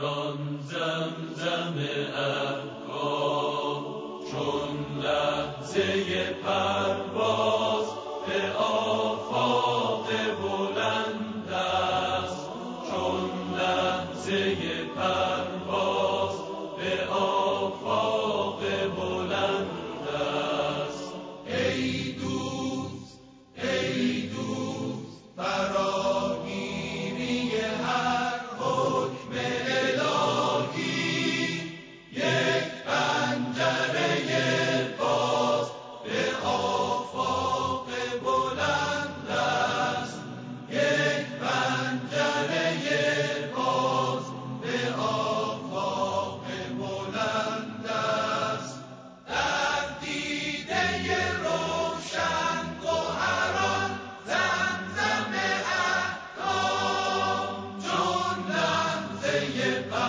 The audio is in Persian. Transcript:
در آن زمزم افکار، چون لحظه پرواز به آفاق بلند است، چون لحظه پرواز به آفاق بلند است. ای دوست فراگیری هر حکم الهی، یک پنجره باز به آفاق بلند است، یک پنجره باز به آفاق بلند است. در دیده روشن گوهران زمزم احکام، چون لحظه